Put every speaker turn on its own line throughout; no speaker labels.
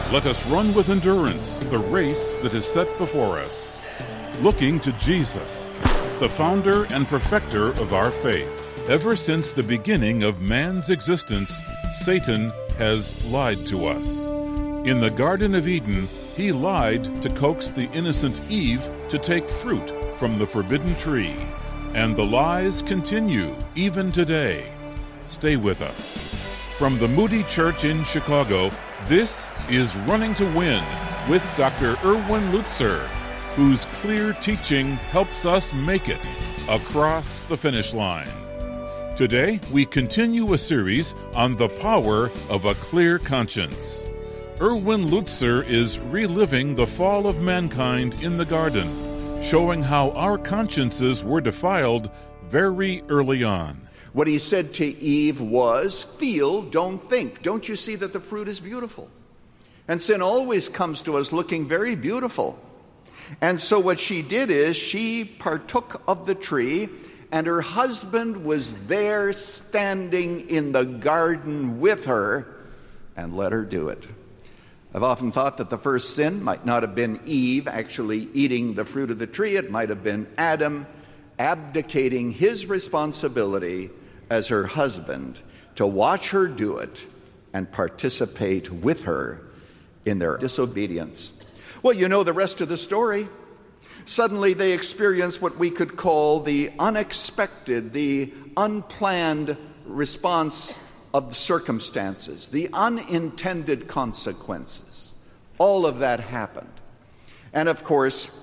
Let us run with endurance the race that is set before us, looking to Jesus, the founder and perfecter of our faith. Ever since the beginning of man's existence, Satan has lied to us. In the Garden of Eden, he lied to coax the innocent Eve to take fruit from the forbidden tree. And the lies continue even today. Stay with us. From the Moody Church in Chicago, this is Running to Win with Dr. Erwin Lutzer, whose clear teaching helps us make it across the finish line. Today, we continue a series on the power of a clear conscience. Erwin Lutzer is reliving the fall of mankind in the garden, showing how our consciences were defiled very early on.
What he said to Eve was, feel, don't think. Don't you see that the fruit is beautiful? And sin always comes to us looking very beautiful. And so what she did is she partook of the tree, and her husband was there standing in the garden with her and let her do it. I've often thought that the first sin might not have been Eve actually eating the fruit of the tree. It might have been Adam abdicating his responsibility as her husband to watch her do it and participate with her in their disobedience. Well, you know the rest of the story. Suddenly they experience what we could call the unexpected, the unplanned response of the circumstances, the unintended consequences. All of that happened. And of course,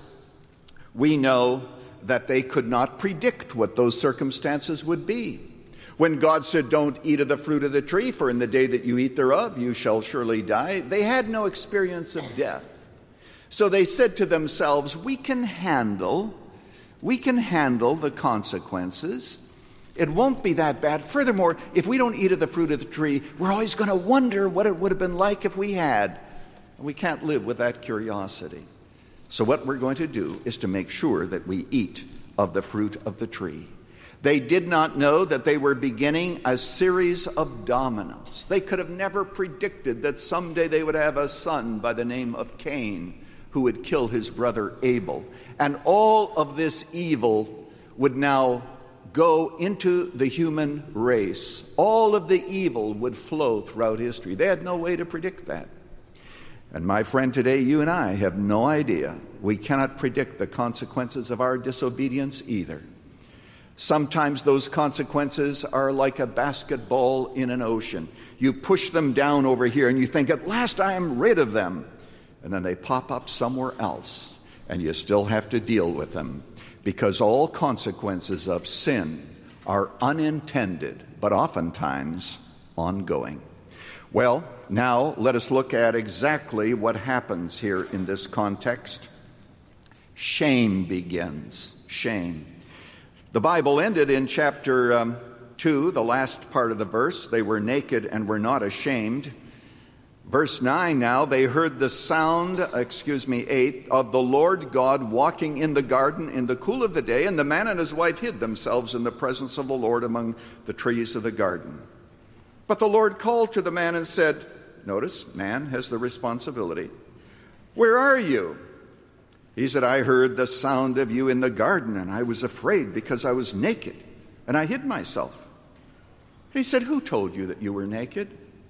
we know that they could not predict what those circumstances would be. When God said, don't eat of the fruit of the tree, for in the day that you eat thereof, you shall surely die, they had no experience of death. So they said to themselves, we can handle the consequences. It won't be that bad. Furthermore, if we don't eat of the fruit of the tree, we're always going to wonder what it would have been like if we had. We can't live with that curiosity. So what we're going to do is to make sure that we eat of the fruit of the tree. They did not know that they were beginning a series of dominoes. They could have never predicted that someday they would have a son by the name of Cain who would kill his brother Abel. And all of this evil would now go into the human race. All of the evil would flow throughout history. They had no way to predict that. And my friend, today you and I have no idea. We cannot predict the consequences of our disobedience either. Sometimes those consequences are like a basketball in an ocean. You push them down over here and you think, at last I am rid of them. And then they pop up somewhere else and you still have to deal with them, because all consequences of sin are unintended, but oftentimes ongoing. Well, now let us look at exactly what happens here in this context. Shame begins. Shame. The Bible ended in chapter 2, the last part of the verse. They were naked and were not ashamed. Verse 9 now, they heard the sound, 8, of the Lord God walking in the garden in the cool of the day, and the man and his wife hid themselves in the presence of the Lord among the trees of the garden. But the Lord called to the man and said, notice, man has the responsibility, where are you? He said, I heard the sound of you in the garden, and I was afraid because I was naked, and I hid myself. He said, who told you that you were naked?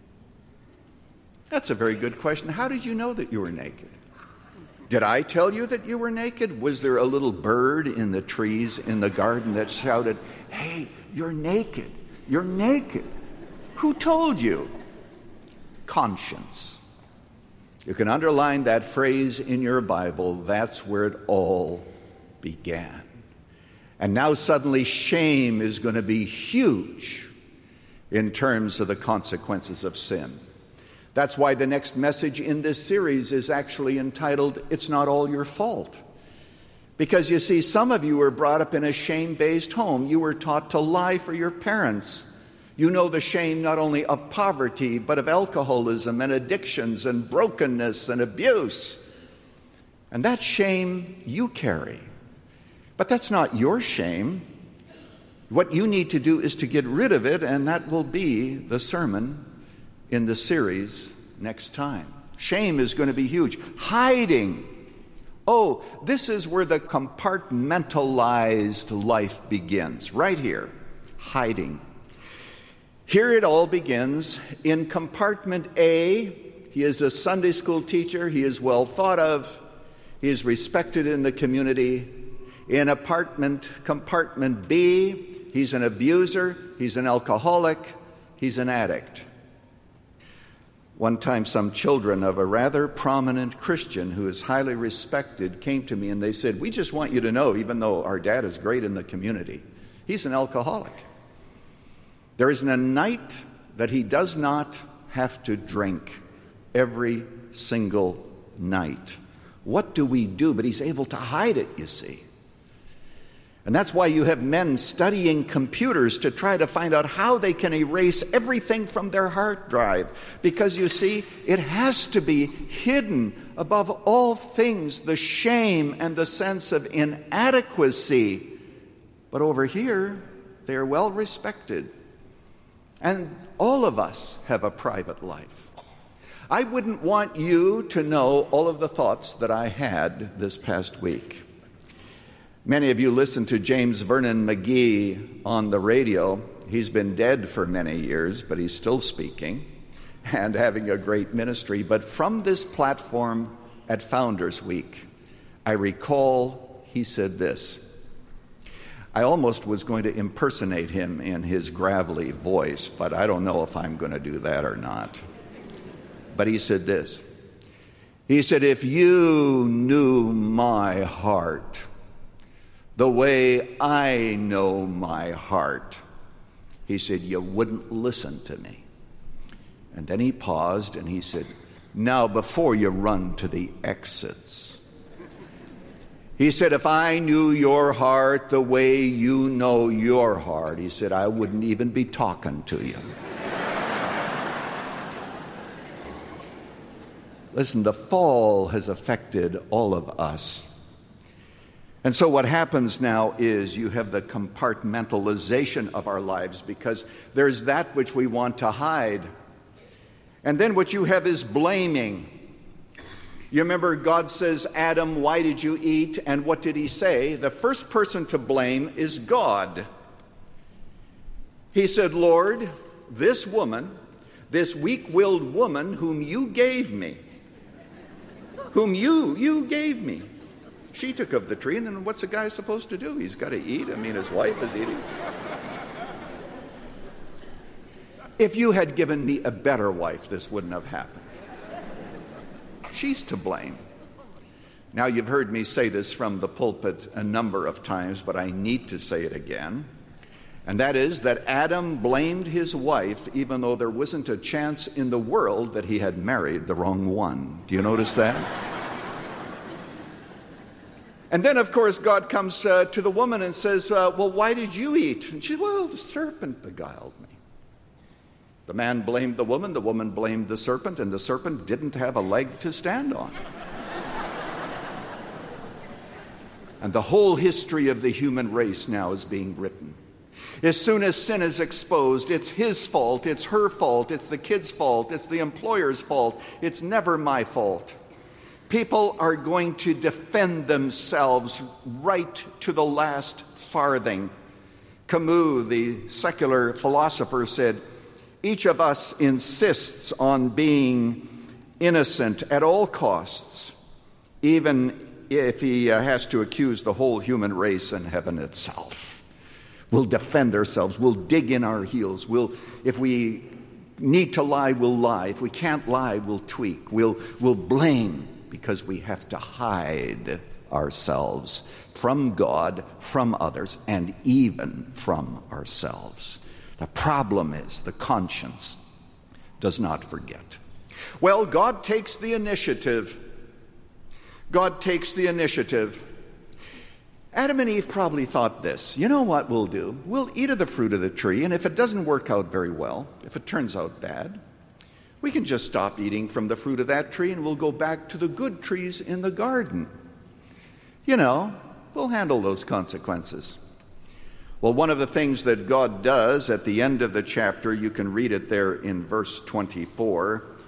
That's a very good question. How did you know that you were naked? Did I tell you that you were naked? Was there a little bird in the trees in the garden that shouted, hey, you're naked, you're naked? Who told you? Conscience. You can underline that phrase in your Bible. That's where it all began. And now suddenly shame is going to be huge in terms of the consequences of sin. That's why the next message in this series is actually entitled, It's Not All Your Fault. Because you see, some of you were brought up in a shame-based home. You were taught to lie for your parents. You know the shame not only of poverty, but of alcoholism and addictions and brokenness and abuse. And that shame you carry. But that's not your shame. What you need to do is to get rid of it, and that will be the sermon in the series next time. Shame is going to be huge. Hiding. Oh, this is where the compartmentalized life begins, right here. Hiding. Here it all begins in compartment A. He is a Sunday school teacher. He is well thought of. He is respected in the community. In compartment B, he's an abuser. He's an alcoholic. He's an addict. One time, some children of a rather prominent Christian who is highly respected came to me and they said, "We just want you to know, even though our dad is great in the community, he's an alcoholic. There isn't a night that he does not have to drink, every single night. What do we do?" But he's able to hide it, you see. And that's why you have men studying computers to try to find out how they can erase everything from their hard drive. Because you see, it has to be hidden above all things, the shame and the sense of inadequacy. But over here, they are well respected. And all of us have a private life. I wouldn't want you to know all of the thoughts that I had this past week. Many of you listen to James Vernon McGee on the radio. He's been dead for many years, but he's still speaking and having a great ministry. But from this platform at Founders Week, I recall he said this. I almost was going to impersonate him in his gravelly voice, but I don't know if I'm going to do that or not. But he said this. He said, "If you knew my heart the way I know my heart," he said, "you wouldn't listen to me." And then he paused and he said, "Now before you run to the exits," he said, "if I knew your heart the way you know your heart," he said, "I wouldn't even be talking to you." Listen, the fall has affected all of us. And so what happens now is you have the compartmentalization of our lives because there's that which we want to hide. And then what you have is blaming. You remember God says, "Adam, why did you eat?" And what did he say? The first person to blame is God. He said, "Lord, this woman, this weak-willed woman whom you gave me, you gave me. She took of the tree, and then what's a guy supposed to do? He's got to eat. I mean, his wife is eating. If you had given me a better wife, this wouldn't have happened. She's to blame." Now, you've heard me say this from the pulpit a number of times, but I need to say it again. And that is that Adam blamed his wife even though there wasn't a chance in the world that he had married the wrong one. Do you notice that? And then, of course, God comes to the woman and says, "Well, why did you eat?" And she said, "Well, the serpent beguiled me." The man blamed the woman blamed the serpent, and the serpent didn't have a leg to stand on. And the whole history of the human race now is being written. As soon as sin is exposed, it's his fault, it's her fault, it's the kid's fault, it's the employer's fault, it's never my fault. People are going to defend themselves right to the last farthing. Camus, the secular philosopher, said, "Each of us insists on being innocent at all costs, even if he has to accuse the whole human race and heaven itself." We'll defend ourselves. We'll dig in our heels. If we need to lie, we'll lie. If we can't lie, we'll tweak. We'll blame because we have to hide ourselves from God, from others, and even from ourselves. The problem is the conscience does not forget. Well, God takes the initiative. God takes the initiative. Adam and Eve probably thought this. You know what we'll do? We'll eat of the fruit of the tree, and if it doesn't work out very well, if it turns out bad, we can just stop eating from the fruit of that tree and we'll go back to the good trees in the garden. You know, we'll handle those consequences. Well, one of the things that God does at the end of the chapter, you can read it there in verse 24,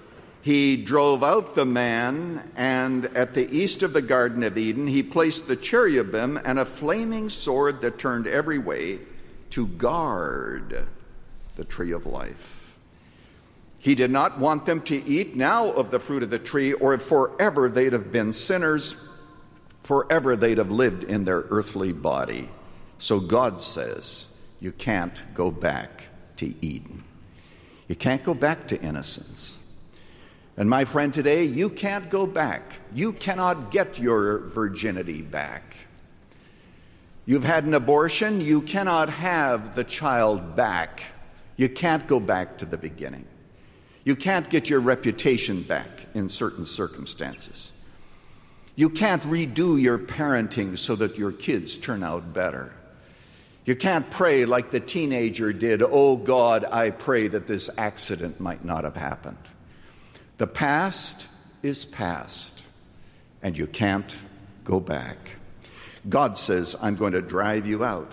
He drove out the man, and at the east of the Garden of Eden, he placed the cherubim and a flaming sword that turned every way to guard the tree of life. He did not want them to eat now of the fruit of the tree, or forever they'd have been sinners, forever they'd have lived in their earthly body. So God says, you can't go back to Eden. You can't go back to innocence. And my friend, today, you can't go back. You cannot get your virginity back. You've had an abortion, you cannot have the child back. You can't go back to the beginning. You can't get your reputation back in certain circumstances. You can't redo your parenting so that your kids turn out better. You can't pray like the teenager did, oh God, I pray that this accident might not have happened. The past is past, and you can't go back. God says, I'm going to drive you out.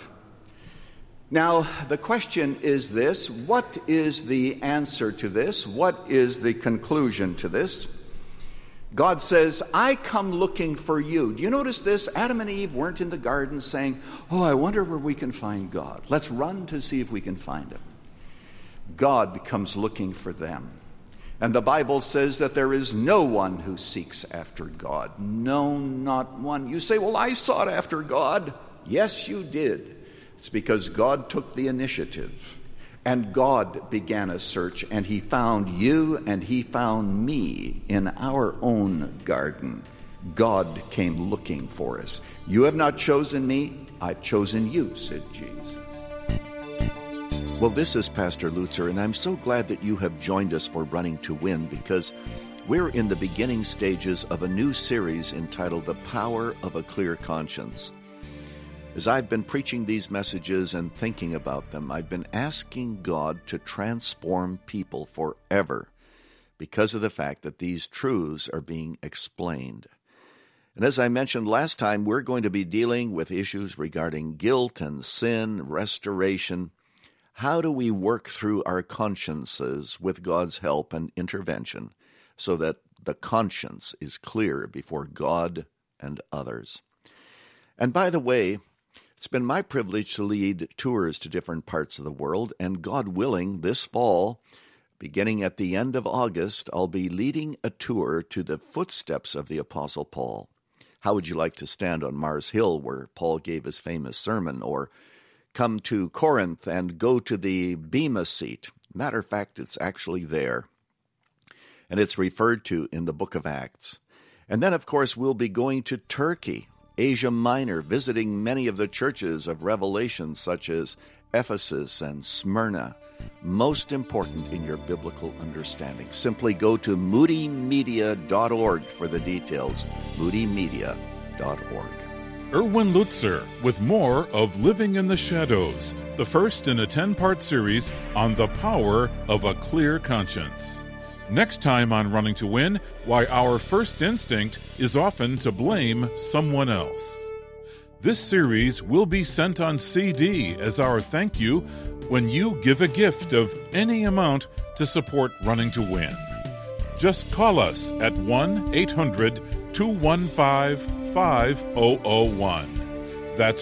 Now, the question is this: what is the answer to this? What is the conclusion to this? God says, I come looking for you. Do you notice this? Adam and Eve weren't in the garden saying, oh, I wonder where we can find God. Let's run to see if we can find him. God comes looking for them. And the Bible says that there is no one who seeks after God. No, not one. You say, well, I sought after God. Yes, you did. It's because God took the initiative. And God began a search, and he found you and he found me in our own garden. God came looking for us. You have not chosen me, I've chosen you, said Jesus.
Well, this is Pastor Lutzer, and I'm so glad that you have joined us for Running to Win, because we're in the beginning stages of a new series entitled The Power of a Clear Conscience. As I've been preaching these messages and thinking about them, I've been asking God to transform people forever because of the fact that these truths are being explained. And as I mentioned last time, we're going to be dealing with issues regarding guilt and sin, restoration. How do we work through our consciences with God's help and intervention so that the conscience is clear before God and others? And by the way, it's been my privilege to lead tours to different parts of the world, and God willing, this fall, beginning at the end of August, I'll be leading a tour to the footsteps of the Apostle Paul. How would you like to stand on Mars Hill where Paul gave his famous sermon, or come to Corinth and go to the Bema seat? Matter of fact, it's actually there, and it's referred to in the book of Acts. And then, of course, we'll be going to Turkey, Asia Minor, visiting many of the churches of Revelation, such as Ephesus and Smyrna. Most important in your biblical understanding. Simply go to moodymedia.org for the details. moodymedia.org.
Erwin Lutzer with more of Living in the Shadows, the first in a 10-part series on the power of a clear conscience. Next time on Running to Win, why our first instinct is often to blame someone else. This series will be sent on CD as our thank you when you give a gift of any amount to support Running to Win. Just call us at 1-800-215-5001. That's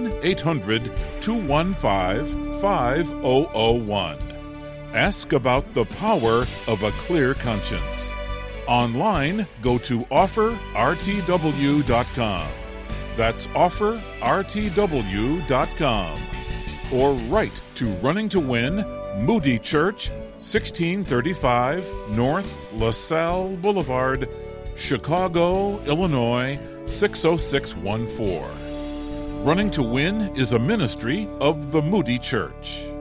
1-800-215-5001. Ask about the power of a clear conscience. Online, go to offerrtw.com. That's offerrtw.com. Or write to Running to Win, Moody Church, 1635 North LaSalle Boulevard, Chicago, Illinois, 60614. Running to Win is a ministry of the Moody Church.